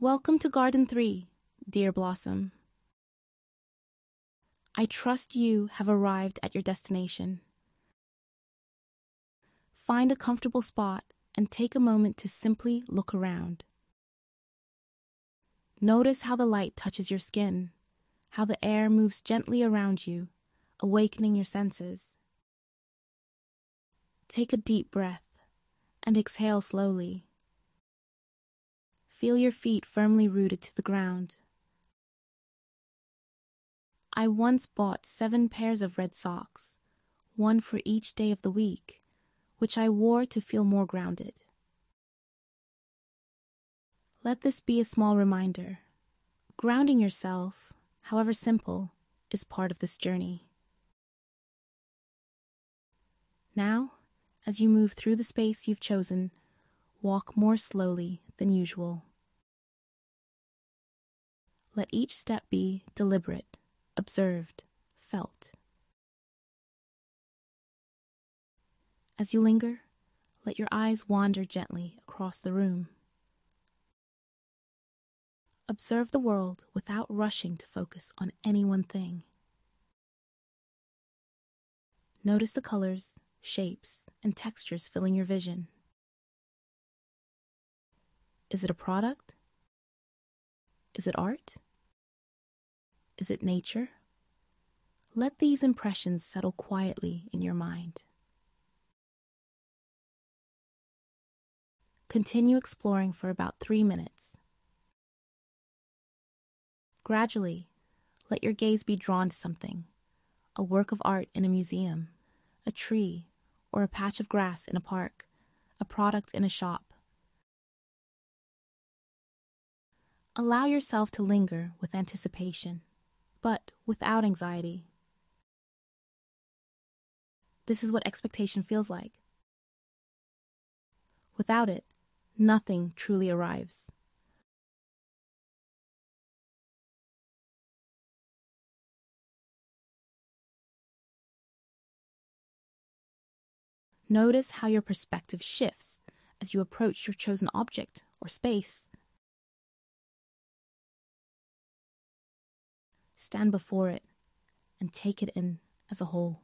Welcome to Garden 3, dear Blossom. I trust you have arrived at your destination. Find a comfortable spot and take a moment to simply look around. Notice how the light touches your skin, how the air moves gently around you, awakening your senses. Take a deep breath and exhale slowly. Feel your feet firmly rooted to the ground. I once bought 7 pairs of red socks, one for each day of the week, which I wore to feel more grounded. Let this be a small reminder. Grounding yourself, however simple, is part of this journey. Now, as you move through the space you've chosen, walk more slowly than usual. Let each step be deliberate, observed, felt. As you linger, let your eyes wander gently across the room. Observe the world without rushing to focus on any one thing. Notice the colors, shapes, and textures filling your vision. Is it a product? Is it art? Is it nature? Let these impressions settle quietly in your mind. Continue exploring for about 3 minutes. Gradually, let your gaze be drawn to something, a work of art in a museum, a tree, or a patch of grass in a park, a product in a shop. Allow yourself to linger with anticipation, but without anxiety. This is what expectation feels like. Without it, nothing truly arrives. Notice how your perspective shifts as you approach your chosen object or space. Stand before it and take it in as a whole.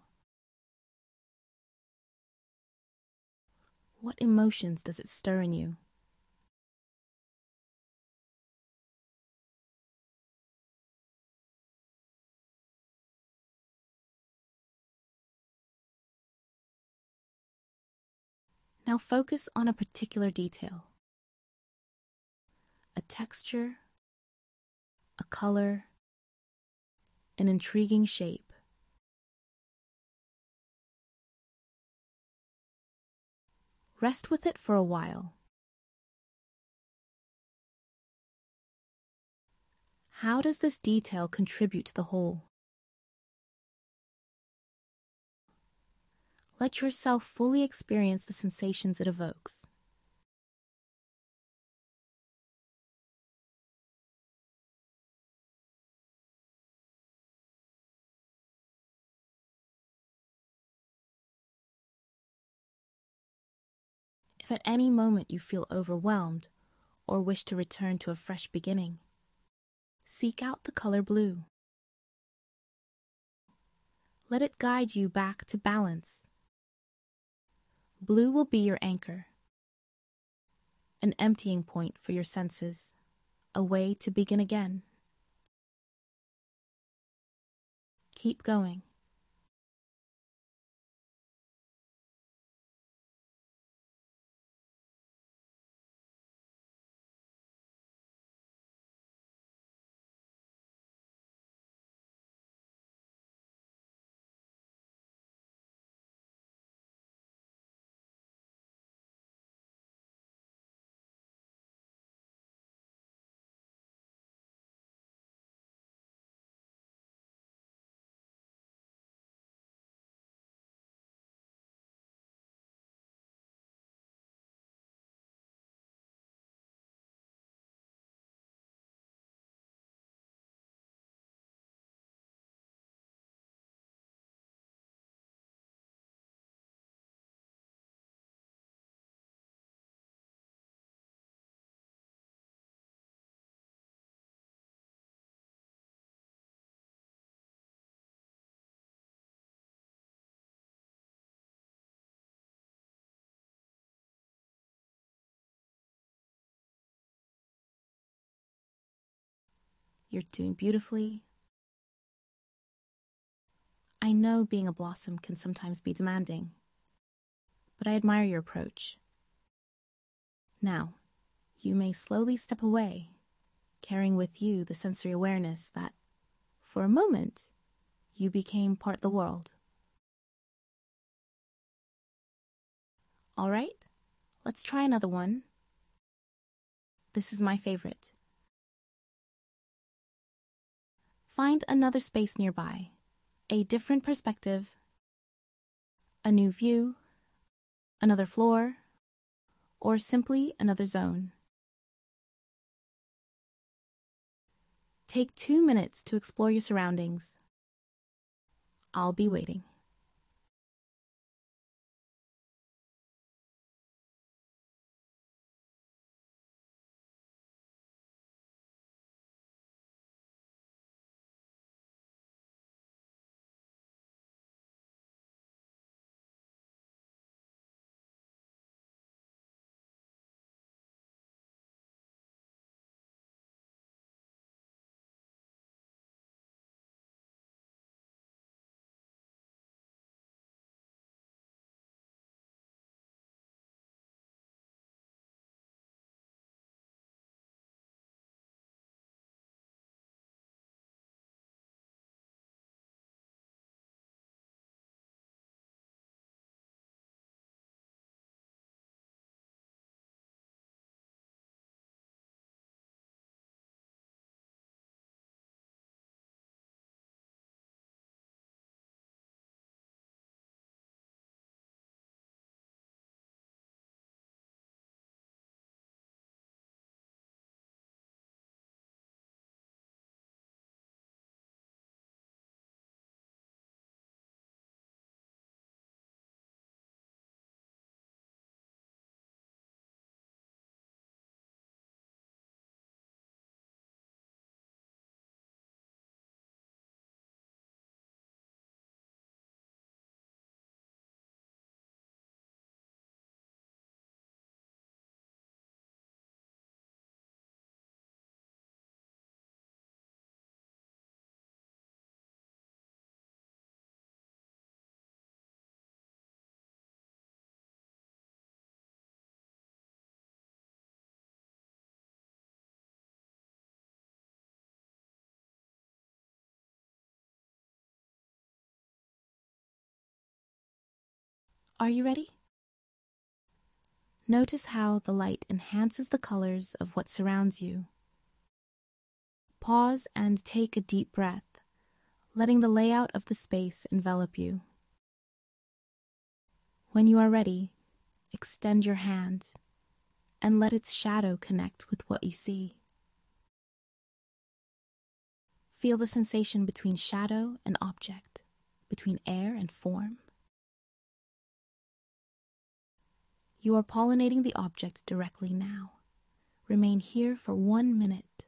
What emotions does it stir in you? Now focus on a particular detail. A texture, a color, an intriguing shape. Rest with it for a while. How does this detail contribute to the whole? Let yourself fully experience the sensations it evokes. If at any moment you feel overwhelmed or wish to return to a fresh beginning, seek out the color blue. Let it guide you back to balance. Blue will be your anchor, an emptying point for your senses, a way to begin again. Keep going. You're doing beautifully. I know being a blossom can sometimes be demanding, but I admire your approach. Now, you may slowly step away, carrying with you the sensory awareness that, for a moment, you became part of the world. All right, let's try another one. This is my favorite. Find another space nearby, a different perspective, a new view, another floor, or simply another zone. Take 2 minutes to explore your surroundings. I'll be waiting. Are you ready? Notice how the light enhances the colors of what surrounds you. Pause and take a deep breath, letting the layout of the space envelop you. When you are ready, extend your hand and let its shadow connect with what you see. Feel the sensation between shadow and object, between air and form. You are pollinating the object directly now. Remain here for 1 minute.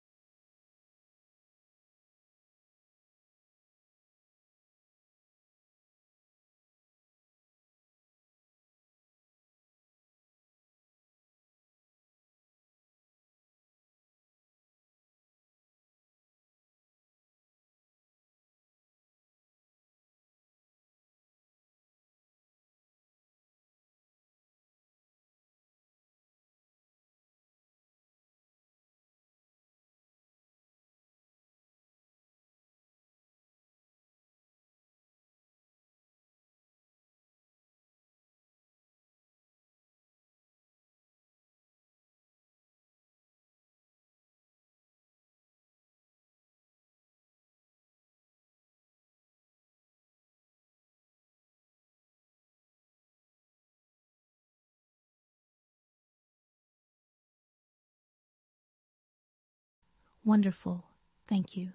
Wonderful. Thank you.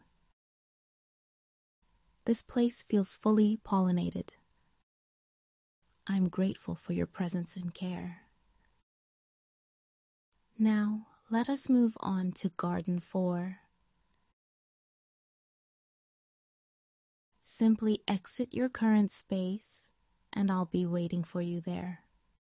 This place feels fully pollinated. I'm grateful for your presence and care. Now, let us move on to Garden 4. Simply exit your current space, and I'll be waiting for you there.